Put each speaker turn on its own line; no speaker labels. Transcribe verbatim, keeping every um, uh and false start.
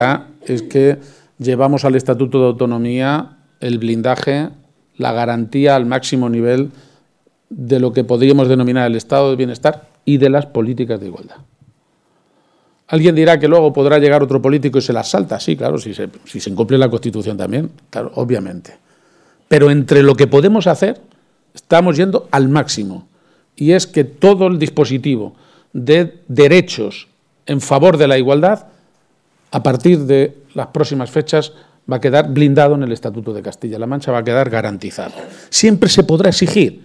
Es que llevamos al Estatuto de Autonomía el blindaje, la garantía al máximo nivel de lo que podríamos denominar el estado de bienestar y de las políticas de igualdad. Alguien dirá que luego podrá llegar otro político y se las salta. Sí, claro, si se, si se incumple la Constitución también, claro, obviamente. Pero entre lo que podemos hacer, estamos yendo al máximo. Y es que todo el dispositivo de derechos en favor de la igualdad, a partir de las próximas fechas, va a quedar blindado en el Estatuto de Castilla-La Mancha, va a quedar garantizado. Siempre se podrá exigir,